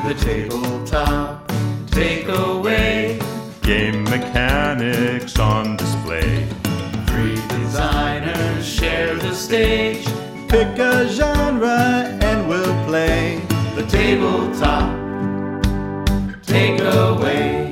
The tabletop takeaway. Game mechanics on display. 3 designers share the stage. Pick a genre and we'll play. The tabletop takeaway.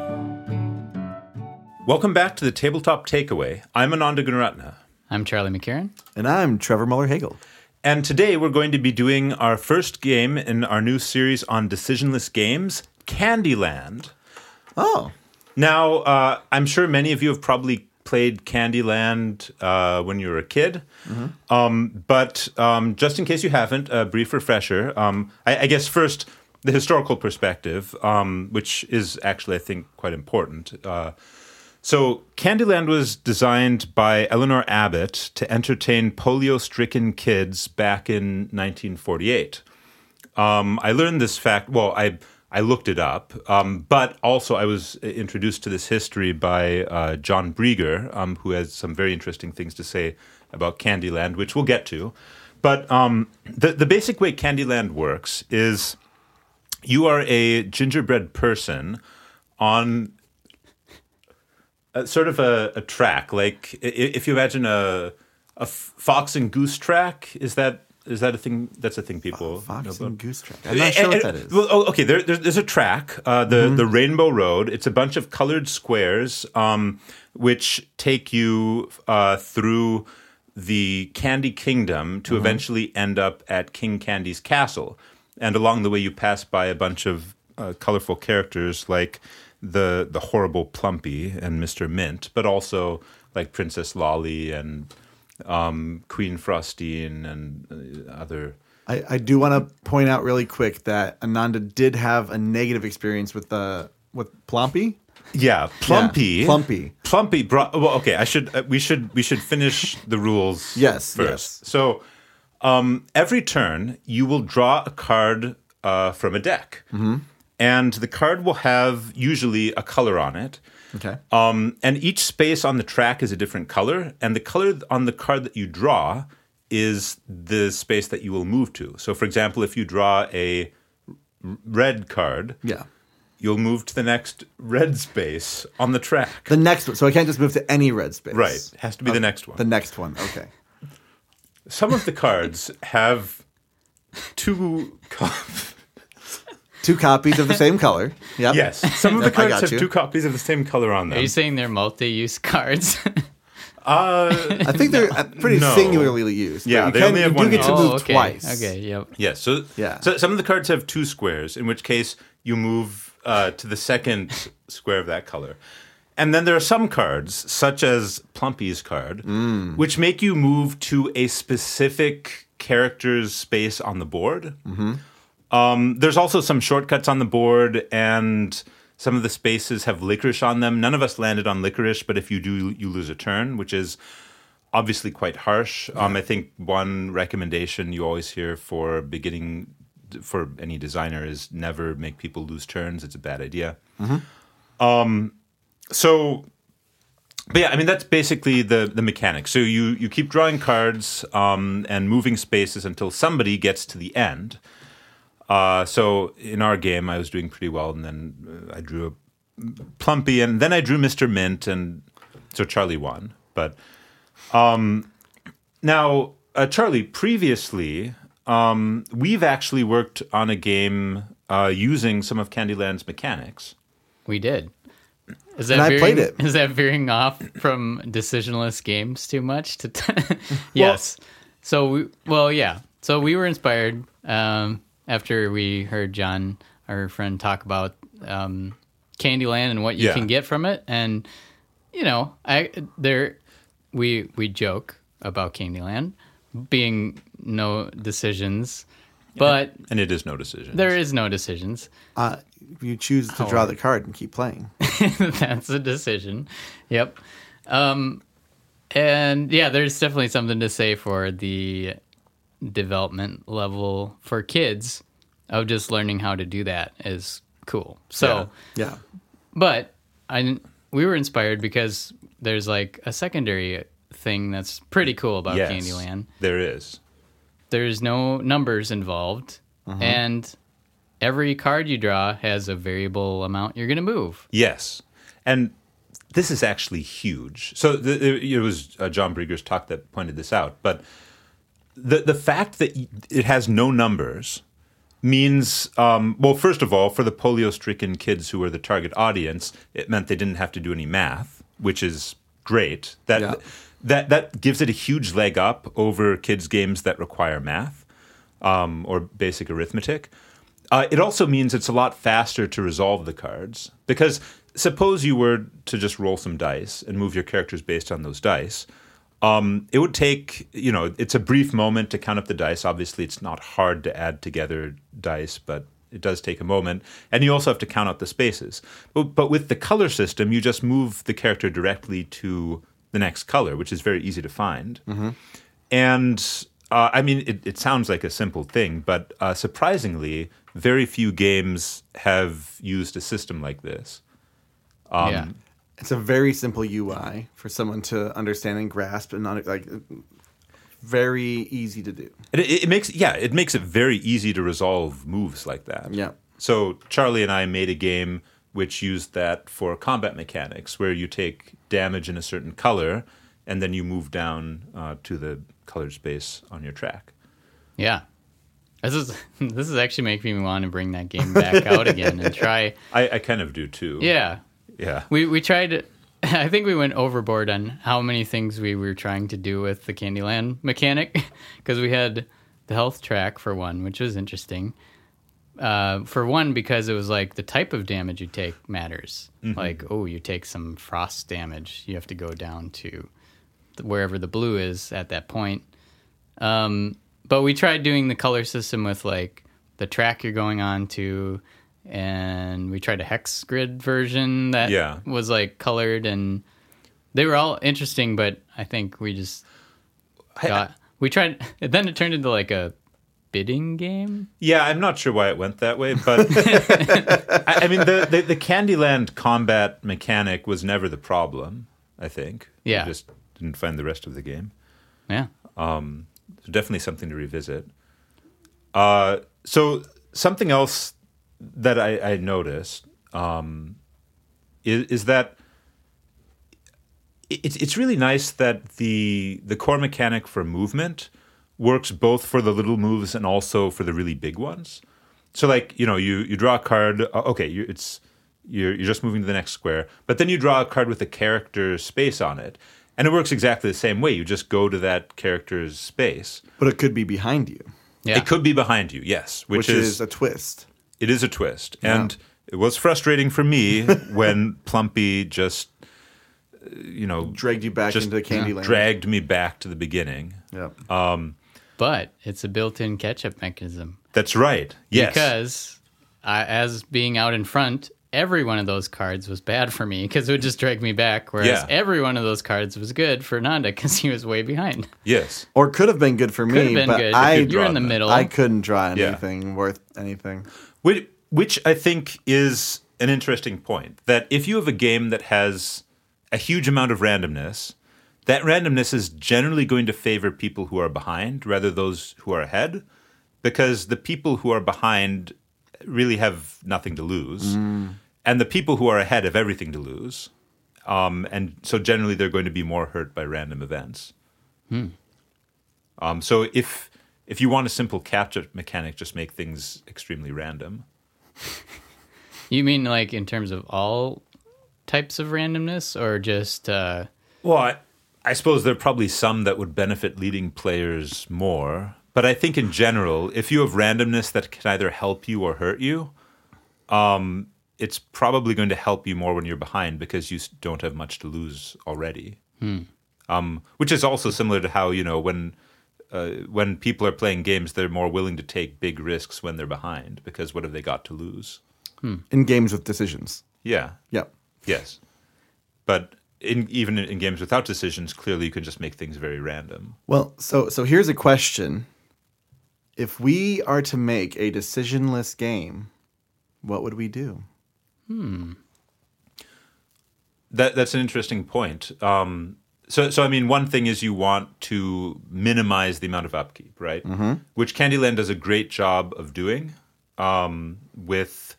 Welcome back to the Tabletop Takeaway. I'm Ananda Gunaratna. I'm Charlie McCarran. And I'm Trevor Muller-Hagel. And today we're going to be doing our first game in our new series on decisionless games, Candyland. Oh. Now, I'm sure many of you have probably played Candyland when you were a kid. Mm-hmm. But just in case you haven't, a brief refresher. I guess first, the historical perspective, which is actually, I think, quite important. So Candyland was designed by Eleanor Abbott to entertain polio-stricken kids back in 1948. I learned this fact, I looked it up, but also I was introduced to this history by John Brieger, who has some very interesting things to say about Candyland, which we'll get to. But the basic way Candyland works is you are a gingerbread person on sort of a track. Like if you imagine a fox and goose track, is that a thing? That's a thing people Fox know and about? Goose track. I'm not sure what that is. Well, okay. There's a track, the Rainbow Road. It's a bunch of colored squares, which take you through the Candy Kingdom to eventually end up at King Candy's castle. And along the way, you pass by a bunch of colorful characters like the horrible Plumpy and Mr. Mint, but also like Princess Lolly and Queen Frostine and other. I do want to point out really quick that Ananda did have a negative experience with Plumpy. Yeah, Plumpy. Yeah, Plumpy. Plumpy brought. Well, okay. We should finish the rules. Yes, first. yes. So, every turn you will draw a card from a deck, and the card will have usually a color on it. Okay. And each space on the track is a different color, and the color on the card that you draw is the space that you will move to. So, for example, if you draw a red card, you'll move to the next red space on the track. The next one. So I can't just move to any red space. Right. It has to be the next one. The next one. Okay. Some of the cards have two copies of the same color. Yep. Yes. Some of the Yep, I cards got have you. 2 copies of the same color on them. Are you saying they're multi-use cards? I think they're pretty No. singularly used. Yeah, but they only have you one do get to use. move twice. Okay, yep. Yes. So some of the cards have 2 squares, in which case you move to the second square of that color. And then there are some cards, such as Plumpy's card, which make you move to a specific character's space on the board. There's also some shortcuts on the board, and some of the spaces have licorice on them. None of us landed on licorice, but if you do, you lose a turn, which is obviously quite harsh. I think one recommendation you always hear for any designer is never make people lose turns. It's a bad idea. But yeah, I mean, that's basically the mechanics. So you keep drawing cards and moving spaces until somebody gets to the end. So in our game, I was doing pretty well, and then I drew a Plumpy, and then I drew Mr. Mint, and so Charlie won. But now, Charlie, previously, we've actually worked on a game using some of Candyland's mechanics. We did. Is And I played it. Is that veering off from decisionless games too much? Yes. So we were inspired after we heard John, our friend, talk about Candyland and what you can get from it. And we joke about Candyland being no decisions, but And it is no decision. there is no decisions. You choose to draw the card and keep playing. That's a decision. Yep. And yeah, there's definitely something to say for the development level for kids of just learning how to do that is cool. So, Yeah. but we were inspired because there's like a secondary thing that's pretty cool about Candyland. There is. There's no numbers involved, and every card you draw has a variable amount you're going to move. Yes, and this is actually huge. So it was John Brieger's talk that pointed this out. But the fact that it has no numbers means, well, first of all, for the polio-stricken kids who were the target audience, it meant they didn't have to do any math, which is great. That gives it a huge leg up over kids' games that require math or basic arithmetic. It also means it's a lot faster to resolve the cards, because suppose you were to just roll some dice and move your characters based on those dice. It would take, it's a brief moment to count up the dice. Obviously, it's not hard to add together dice, but it does take a moment. And you also have to count out the spaces. But with the color system, you just move the character directly to the next color, which is very easy to find. Mm-hmm. And, it sounds like a simple thing, but surprisingly, very few games have used a system like this. It's a very simple UI for someone to understand and grasp, and very easy to do. It makes it very easy to resolve moves like that. Yeah. So Charlie and I made a game which used that for combat mechanics, where you take damage in a certain color, and then you move down to the colored space on your track. Yeah. This is actually making me want to bring that game back out again and try. I kind of do too. Yeah. Yeah. We tried. I think we went overboard on how many things we were trying to do with the Candyland mechanic, because we had the health track for one, which was interesting. For one, because it was like the type of damage you take matters. Mm-hmm. Like, you take some frost damage, you have to go down to wherever the blue is at that point. But we tried doing the color system with like the track you're going on to, and we tried a hex grid version that was like colored, and they were all interesting, but I think we just we tried, then it turned into like a bidding game. Yeah, I'm not sure why it went that way, but the Candyland combat mechanic was never the problem, I think. Yeah. We just didn't find the rest of the game. Yeah. So definitely something to revisit. So something else that I noticed is that it's really nice that the core mechanic for movement works both for the little moves and also for the really big ones. So like, you draw a card, okay, you're just moving to the next square, but then you draw a card with a character's space on it. And it works exactly the same way. You just go to that character's space. But it could be behind you. Yeah. It could be behind you, yes. Which is a twist. It is a twist. Yeah. And it was frustrating for me when Plumpy just, dragged you back into Candyland. Dragged me back to the beginning. Yeah. But it's a built-in catch-up mechanism. That's right. Yes. Because as being out in front, every one of those cards was bad for me because it would just drag me back, whereas every one of those cards was good for Nanda because he was way behind. Yes. Or could have been good for me, but you're in the middle. I couldn't draw anything worth anything. Which I think is an interesting point, that if you have a game that has a huge amount of randomness, that randomness is generally going to favor people who are behind rather than those who are ahead, because the people who are behind really have nothing to lose. And the people who are ahead have everything to lose. And so generally they're going to be more hurt by random events. So if you want a simple capture mechanic, just make things extremely random. You mean like in terms of all types of randomness, or just... Well, I suppose there are probably some that would benefit leading players more. But I think in general, if you have randomness that can either help you or hurt you, it's probably going to help you more when you're behind because you don't have much to lose already. Which is also similar to how, when people are playing games, they're more willing to take big risks when they're behind because what have they got to lose? In games with decisions. Yeah. Yeah. Yes. But even in games without decisions, clearly you can just make things very random. Well, so here's a question. If we are to make a decisionless game, what would we do? That's an interesting point. So I mean, one thing is you want to minimize the amount of upkeep, right? Mm-hmm. Which Candyland does a great job of doing. with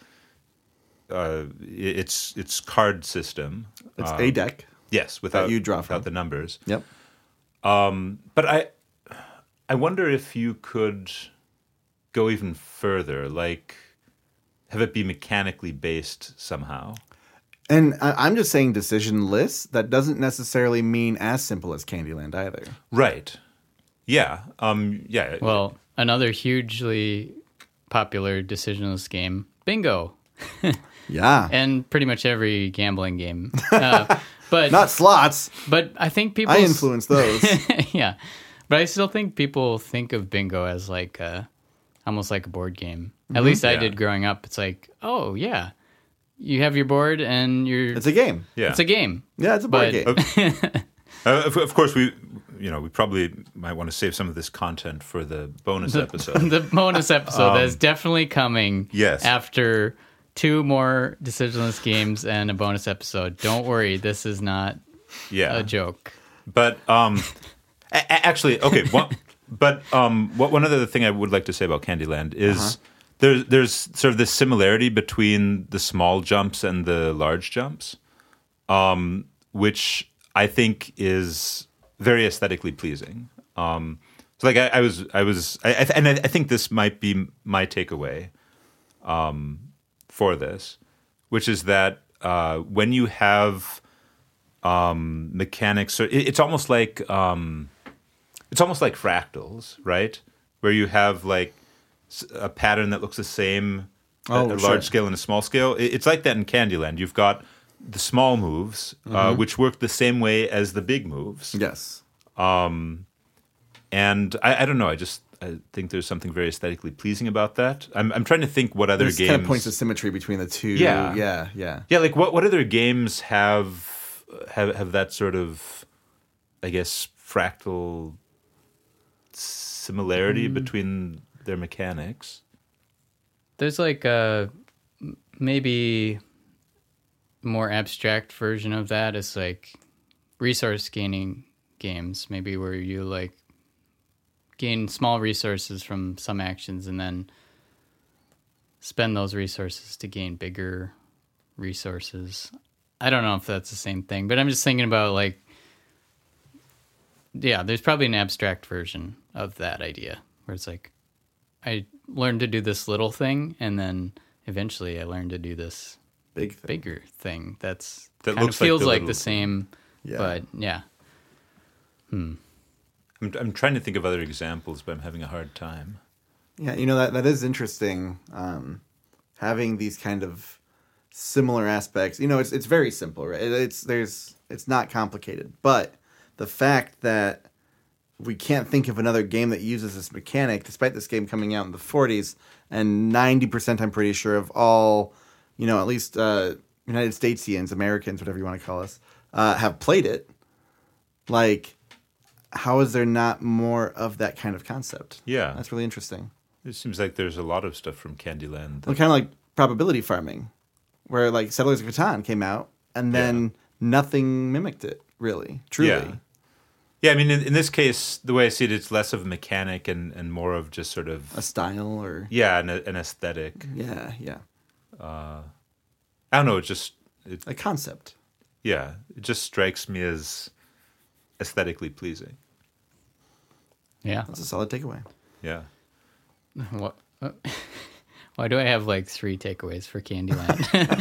its card system. It's a deck. Yes, without you draw from. without the numbers. Yep. But I wonder if you could go even further, like have it be mechanically based somehow. And I'm just saying decision lists. That doesn't necessarily mean as simple as Candyland either. Right. Yeah. Yeah. Well, another hugely popular decisionless game, Bingo, Yeah. and pretty much every gambling game. But Not slots. But I think people I influence those. yeah, but I still think people think of Bingo as like almost like a board game. At least I Yeah. did growing up. It's like, oh yeah, you have your board and It's a game. Yeah. it's a game. Yeah, it's a board But- game. Of course, we probably might want to save some of this content for the bonus episode. The bonus episode is definitely coming. Yes. After 2 more decisionless games and a bonus episode. Don't worry, this is not Yeah. a joke. But actually, okay. One other thing I would like to say about Candyland is there's sort of this similarity between the small jumps and the large jumps, which I think is very aesthetically pleasing. So like I think this might be my takeaway for this, which is that when you have mechanics, it's almost like fractals, right? Where you have like a pattern that looks the same at a sure. large scale and a small scale. It's like that in Candyland. You've got the small moves, which work the same way as the big moves. Yes. And I don't know. I think there's something very aesthetically pleasing about that. I'm trying to think what other There's games kind of points of symmetry between the two. Yeah. Yeah. Yeah, like what other games have that sort of, I guess, fractal similarity between their mechanics? There's like a maybe more abstract version of that. It's like resource gaining games, maybe where you like gain small resources from some actions and then spend those resources to gain bigger resources. I don't know if that's the same thing, but I'm just thinking about like, yeah, there's probably an abstract version of that idea where it's like, I learned to do this little thing and then eventually I learned to do this Big thing. bigger thing that That kind of looks like feels the like little- the same, Yeah. but yeah. I'm trying to think of other examples, but I'm having a hard time. Yeah, that is interesting. Having these kind of similar aspects. It's very simple, right? It's not complicated, but the fact that we can't think of another game that uses this mechanic, despite this game coming out in the 40s, and 90%, I'm pretty sure, of all, at least United Statesians, Americans, whatever you want to call us, have played it. Like, how is there not more of that kind of concept? Yeah. That's really interesting. It seems like there's a lot of stuff from Candyland. Well, kind of like probability farming, where like Settlers of Catan came out, and then nothing mimicked it, really, truly. Yeah. Yeah, I mean, in this case, the way I see it, it's less of a mechanic and more of just sort of A style or... yeah, an aesthetic. Yeah. I don't know. A concept. It just strikes me as aesthetically pleasing. Yeah. That's a solid takeaway. Yeah. What? Why do I have like 3 takeaways for Candyland?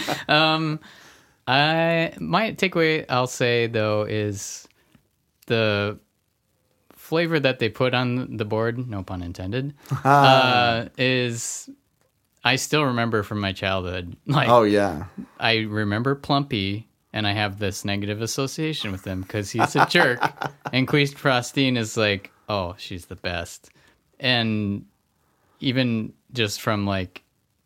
My takeaway, I'll say though, is the flavor that they put on the board, no pun intended, is I still remember from my childhood. Like, Oh, yeah. I remember Plumpy, and I have this negative association with him because he's a jerk. And Queest Frostine is like, oh, she's the best. And even just from like,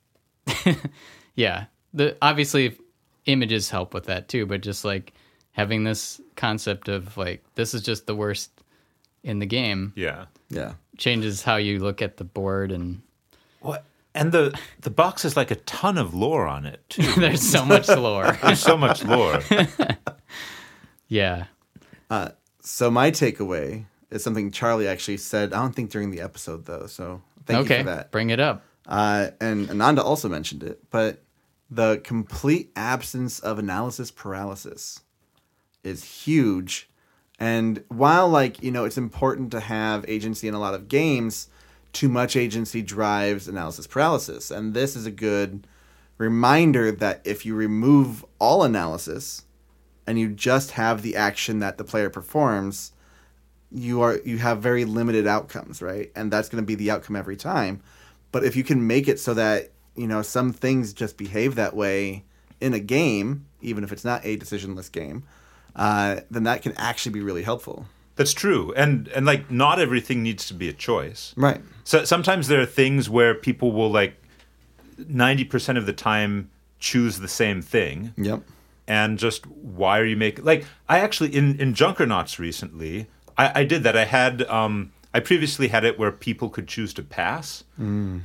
yeah, obviously images help with that too, but just like having this concept of like, this is just the worst in the game Yeah. Yeah. changes how you look at the board, and What? And the box has like a ton of lore on it too. there's so much lore. There's so much lore. Yeah. So my takeaway is something Charlie actually said, I don't think during the episode, though, so thank you Okay. for that. Bring it up. And Ananda also mentioned it, but the complete absence of analysis paralysis is huge. And while, like, you know, it's important to have agency in a lot of games, too much agency drives analysis paralysis. And this is a good reminder that if you remove all analysis and you just have the action that the player performs, you have very limited outcomes, right? And that's going to be the outcome every time. But if you can make it so that, you know, some things just behave that way in a game, even if it's not a decisionless game, then that can actually be really helpful. That's true. And like, not everything needs to be a choice. Right. So sometimes there are things where people will, like, 90% of the time choose the same thing. Yep. And just, why are you making... Like, I actually, in Junkernauts recently, I did that. I had... I previously had it where people could choose to pass. And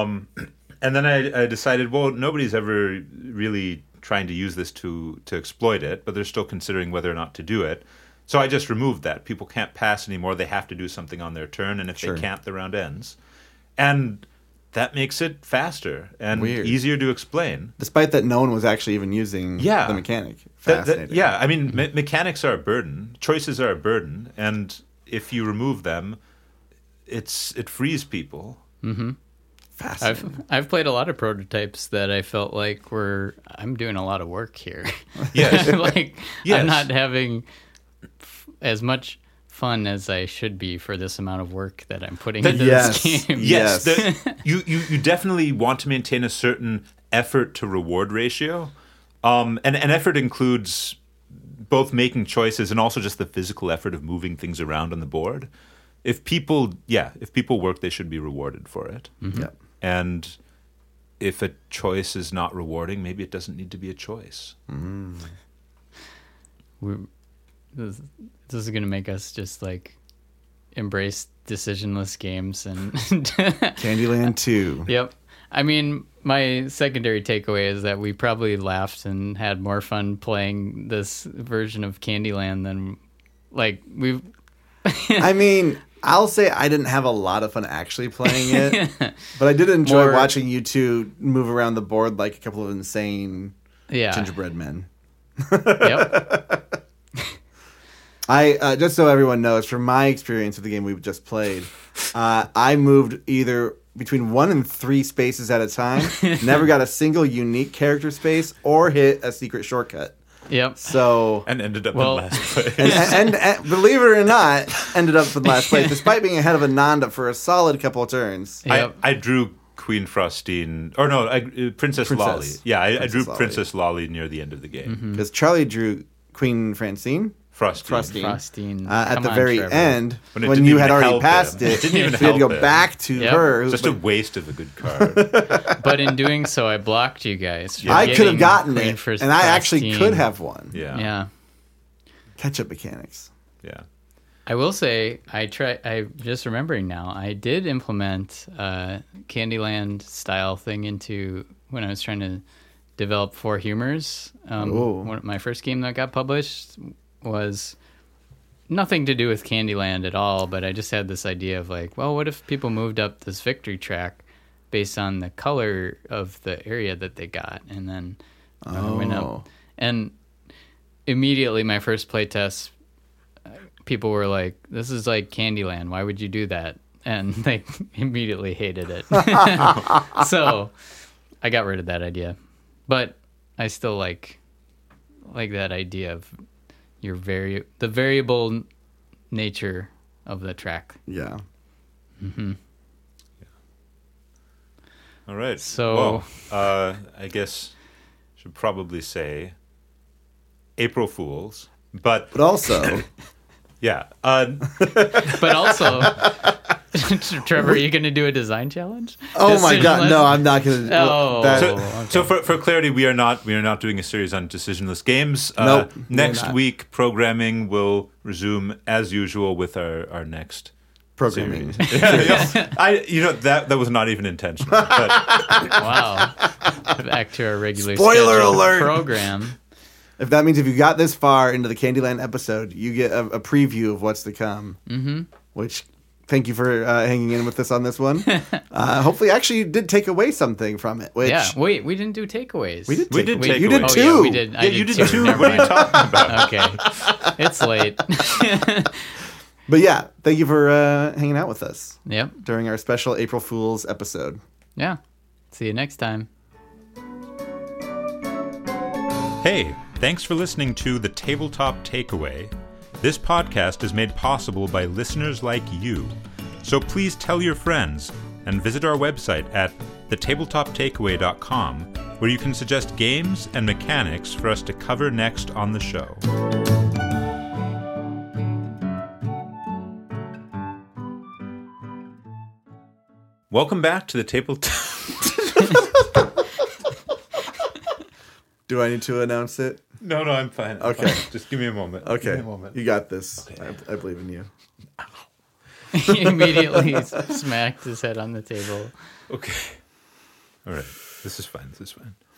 then I decided, well, nobody's ever really trying to use this to exploit it, but they're still considering whether or not to do it. So I just removed that. People can't pass anymore. They have to do something on their turn, and if Sure. they can't, the round ends. And that makes it faster and Weird. easier to explain. Despite that no one was actually even using the mechanic. Fascinating. Yeah, I mean, mechanics are a burden. Choices are a burden. And if you remove them, it frees people. Mm-hmm. Fascinating. I've played a lot of prototypes that I felt like I'm doing a lot of work here. Yes. Like, Yes. I'm not having as much fun as I should be for this amount of work that I'm putting into yes. this game. Yes, Yes. you definitely want to maintain a certain effort to reward ratio, and effort includes both making choices and also just the physical effort of moving things around on the board. If people work, they should be rewarded for it. Mm-hmm. Yep. And if a choice is not rewarding, maybe it doesn't need to be a choice. This is going to make us just like embrace decisionless games and Candyland 2. Yep. I mean, my secondary takeaway is that we probably laughed and had more fun playing this version of Candyland than like we've. I mean, I'll say I didn't have a lot of fun actually playing it, but I did enjoy watching you two move around the board like a couple of insane gingerbread men. Yep. I just so everyone knows, from my experience with the game we've just played, I moved either between 1 and 3 spaces at a time, never got a single unique character space, or hit a secret shortcut. Yep. So And ended up in last place. and believe it or not, ended up in last place, despite being ahead of Ananda for a solid couple of turns. Yep. I drew Queen Frostine, or no, Princess Lolly. Yeah, I drew Lolly. Princess Lolly near the end of the game. Because Charlie drew Queen Francine. Frostine. Frostine. At Come the on, very Trevor. end, When it when didn't you even had already help passed him. it, It didn't even we had to go help him. back to Yep. her. Just a waste of a good card. But in doing so, I blocked you guys. from I could have getting gotten Queen it, and I actually Frostine. could have won. Yeah. Yeah. Catch-up mechanics. Yeah. I will say, I'm just remembering now, I did implement Candyland style thing into when I was trying to develop Four Humors. My first game that got published was nothing to do with Candyland at all, but I just had this idea of like, well, what if people moved up this victory track based on the color of the area that they got, and then went up. And immediately my first playtest, people were like, this is like Candyland, why would you do that? And they immediately hated it. So I got rid of that idea. But I still like that idea of the variable nature of the track. Yeah. All right. So- well, I guess should probably say April Fools, but also, yeah. But also, Trevor, are you going to do a design challenge? oh my God, no, I'm not going to. Oh. So for clarity, we are not doing a series on decisionless games. Nope, we're Next not. week, programming will resume as usual with our next programming. series. That was not even intentional. But Wow. Back to our regular Spoiler scheduled alert. program. If that means if you got this far into the Candyland episode, you get a preview of what's to come. Mm-hmm. Which thank you for hanging in with us on this one. Hopefully, actually, you did take away something from it. Which Yeah, wait, we didn't do takeaways. we did. We did take You did away. too. Oh, yeah, we did. I Yeah, you did too. What are you talking about? Okay, it's late. But yeah, thank you for hanging out with us Yep. during our special April Fool's episode. Yeah. See you next time. Hey, thanks for listening to The Tabletop Takeaway. This podcast is made possible by listeners like you. So please tell your friends and visit our website at thetabletoptakeaway.com, where you can suggest games and mechanics for us to cover next on the show. Welcome back to the Tabletop... Do I need to announce it? No, I'm fine. I'm Okay. fine. Just give me a moment. Give Okay, me a moment. you got this. I believe in you. He immediately smacked his head on the table. Okay. All right. This is fine.